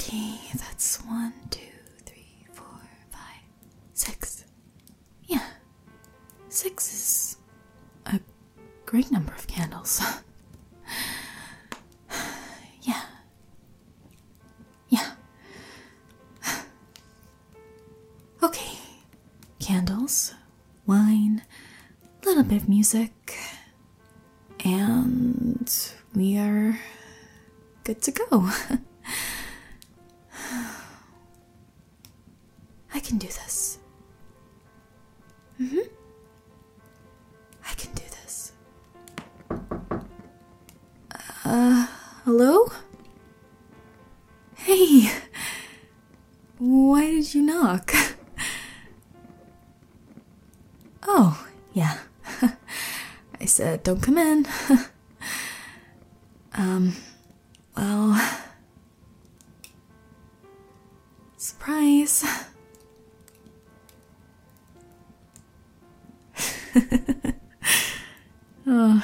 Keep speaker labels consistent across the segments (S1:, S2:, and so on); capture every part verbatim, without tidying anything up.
S1: Okay, that's one, two, three, four, five, six. Yeah, six is a great number of candles. Yeah. Yeah. Okay, candles, wine, a little bit of music, and we are good to go. I can do this. Mm-hmm. I can do this. Uh, hello? Hey! Why did you knock? Oh, yeah. I said, don't come in. um, well... Surprise. Oh.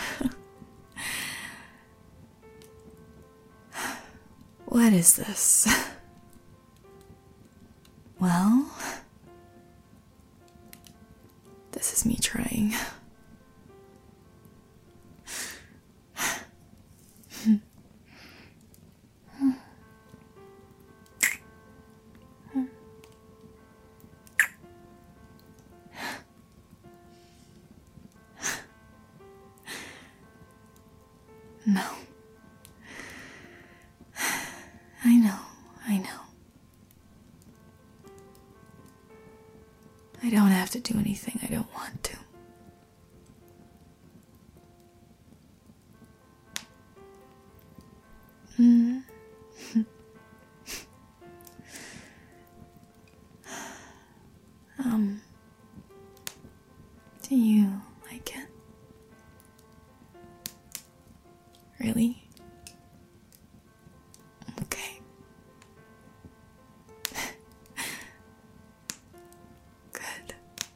S1: What is this? Well, this is me trying. No. I know, I know. I don't have to do anything I don't want to. Mm. um, do you like it? Really? Okay. Good.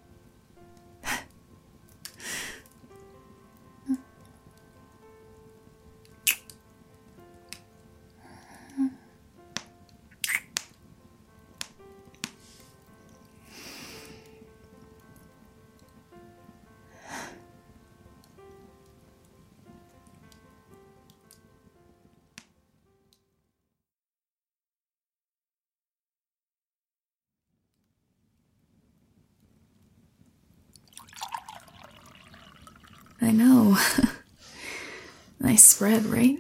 S1: I know. Nice spread, right?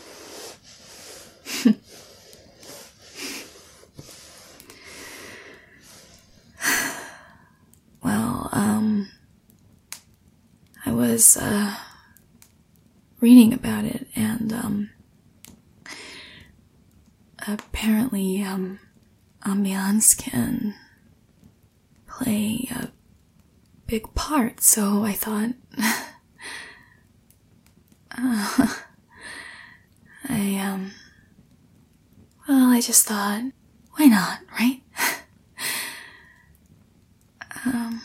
S1: Well, um, I was, uh, reading about it, and, um, apparently, um, ambiance can play a big part, so I thought, uh, I, um, well, I just thought, why not, right? um,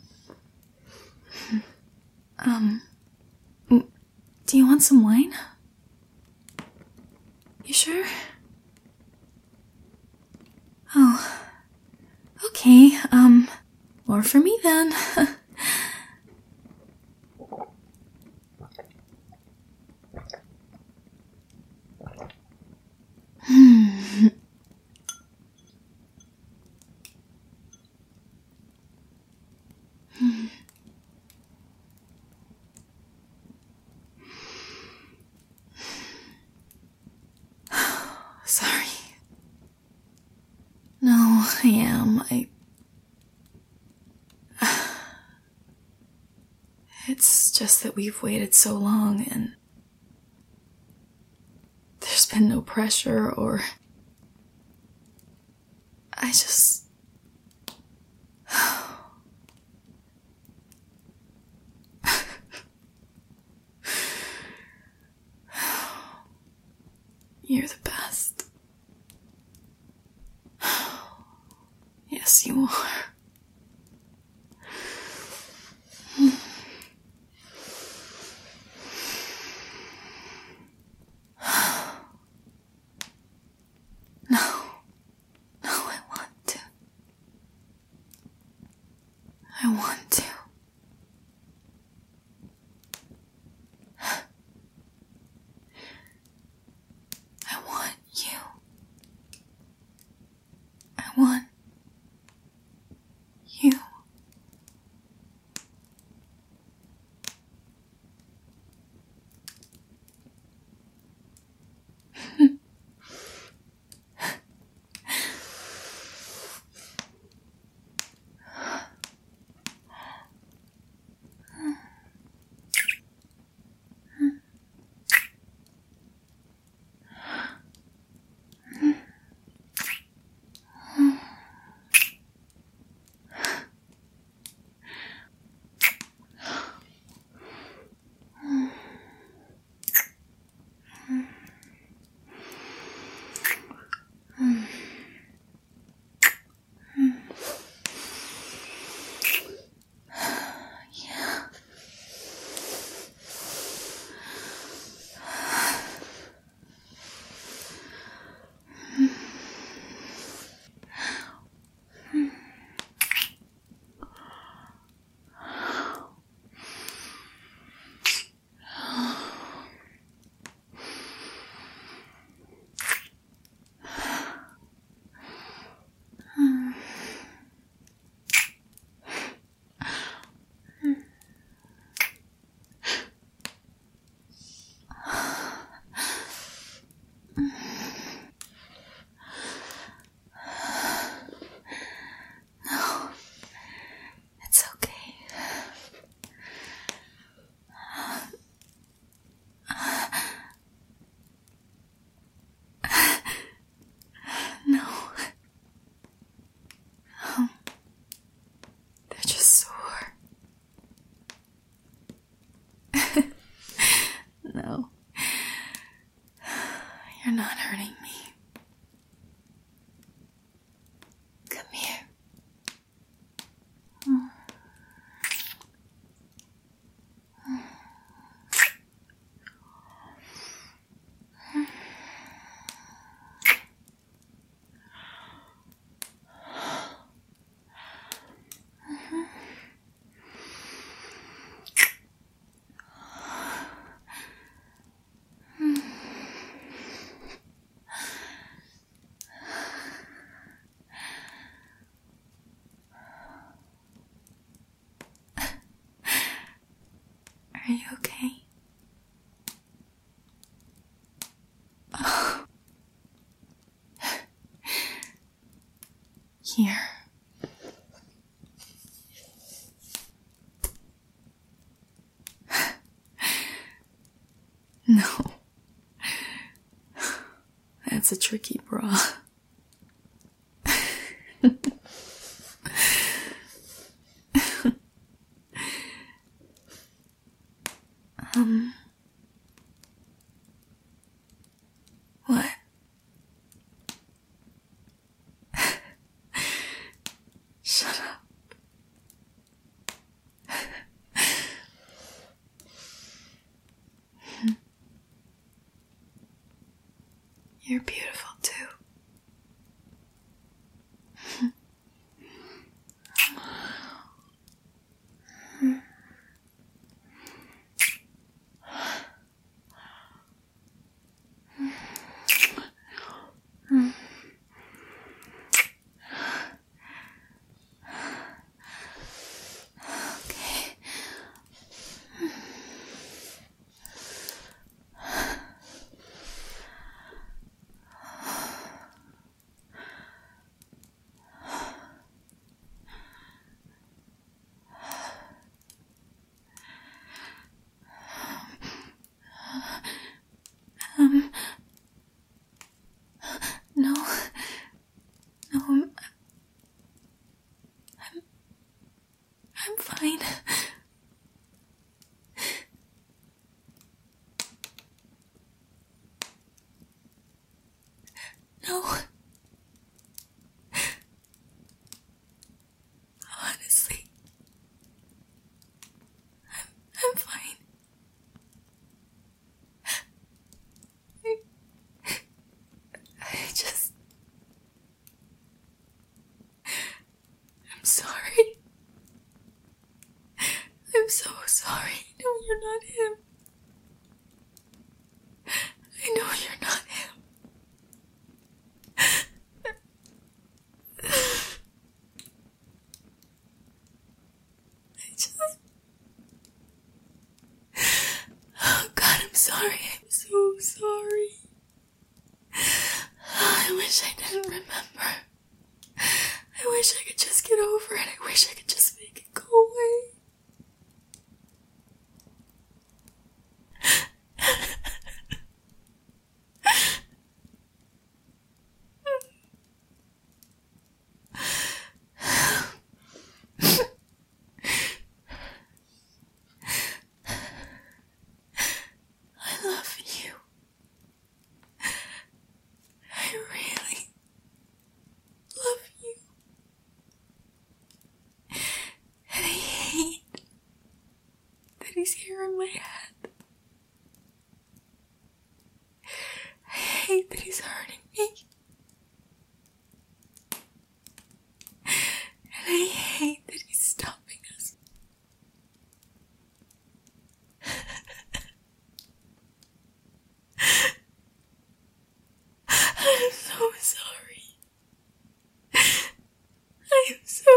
S1: um, do you want some wine? You sure? Oh, okay, um, more for me then. Hmm. Hmm. Sorry. No, I am. I... It's just that we've waited so long and there's been no pressure or... I just... You're the best. Yes, you are. No. want to. I want you. I want you. No. You're not hurting me. Come here. Are you okay? Oh. Here. No. That's a tricky bra. um. What? Shut up. You're beautiful too. sorry. I'm so sorry. I wish I didn't remember. I wish I could just get over it. I wish I could just make it go away. I love you. I really love you. And I hate that he's here in my head. I hate that he's hurting me. And I hate that he's stopping us. I'm so sorry. I am so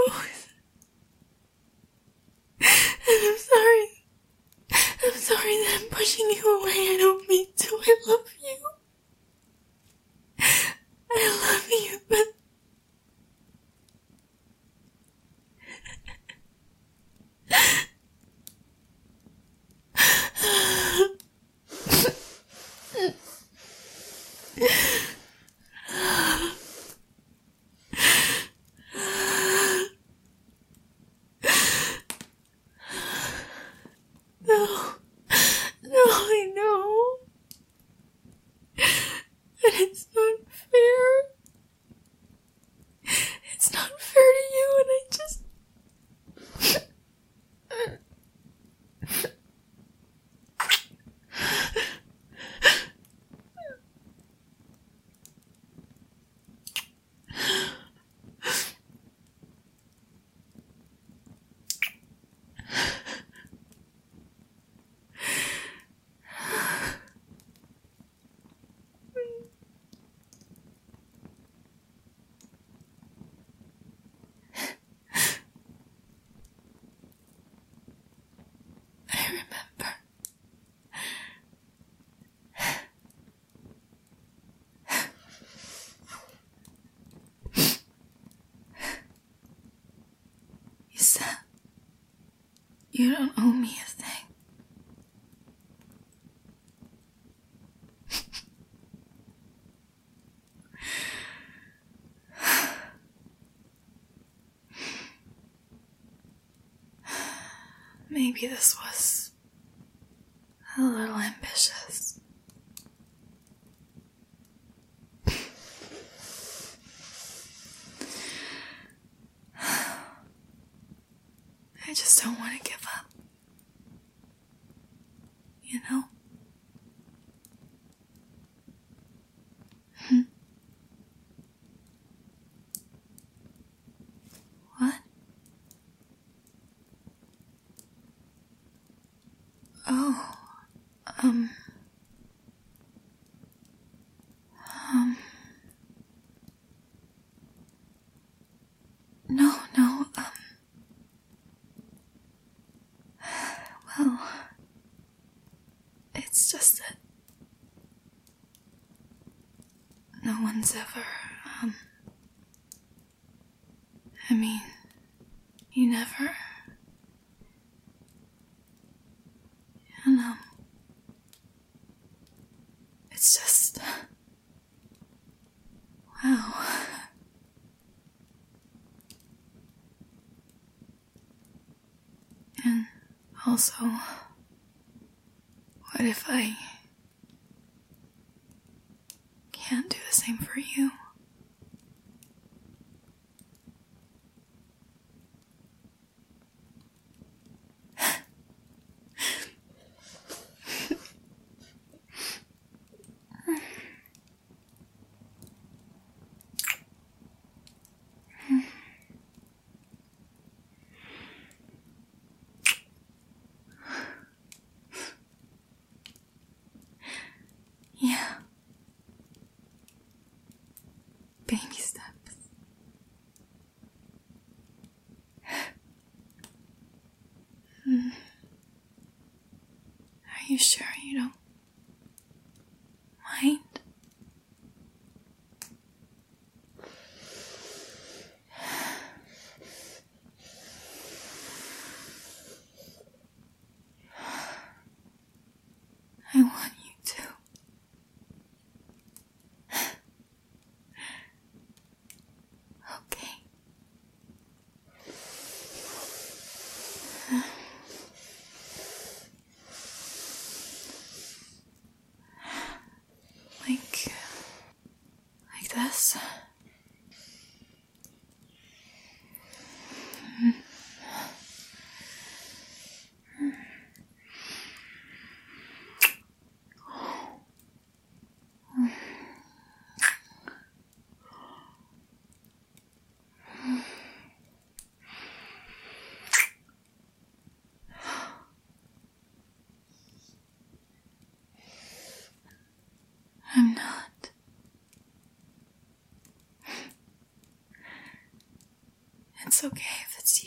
S1: and I'm sorry. I'm sorry that I'm pushing you away. I don't mean to. I love you. I love you, but no, no, I know. But it's not fair. It's not fair to you, and I just... I remember. You said you don't owe me a thing. Maybe this was a little ambitious. I just don't want to give up. You know? Hmm? What? Oh, um, um, no, no, um, well, it's just that no one's ever, um, I mean, you never, you know, it's just, wow. And also, what if I can't do the same for you? Yeah. Baby steps. Hmm. Are you sure you don't this. I'm not. It's okay if it's you.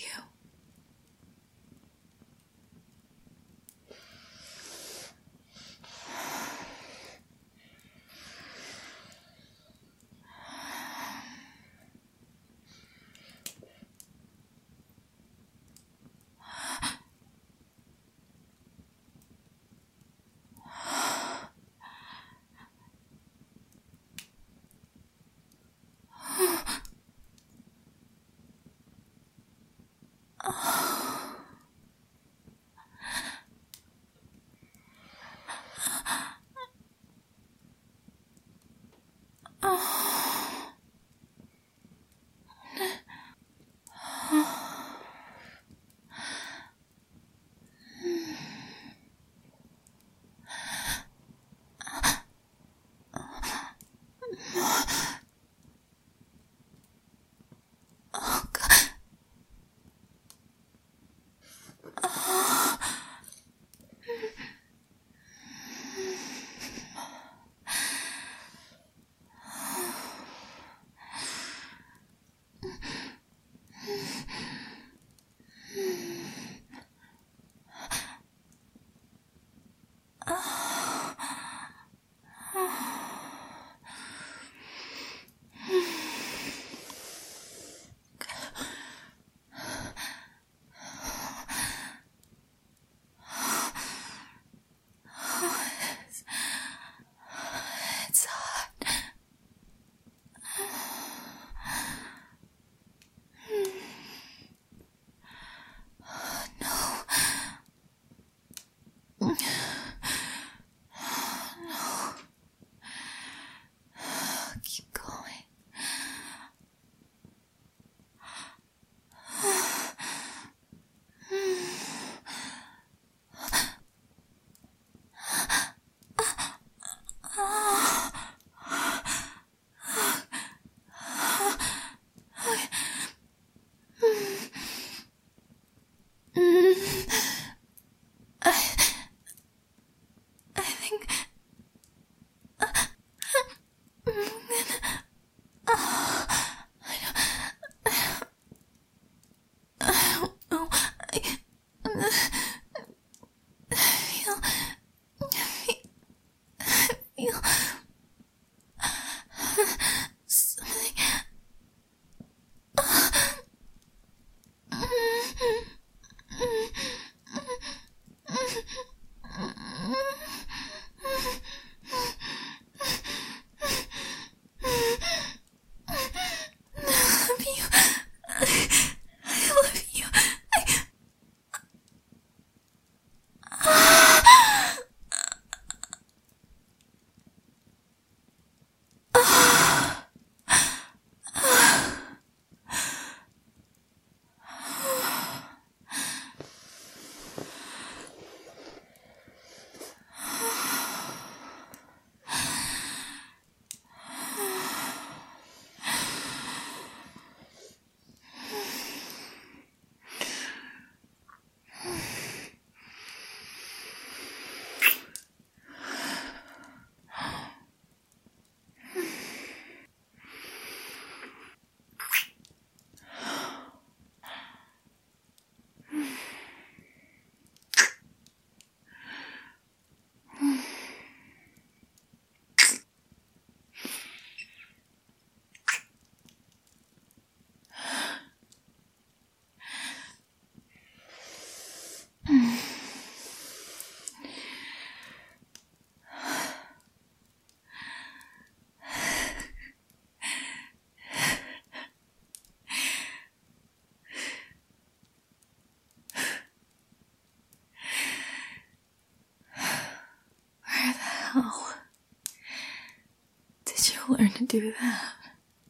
S1: How did you learn to do that?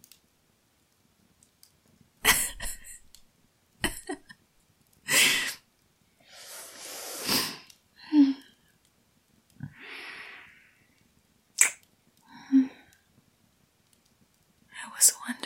S1: I was wondering.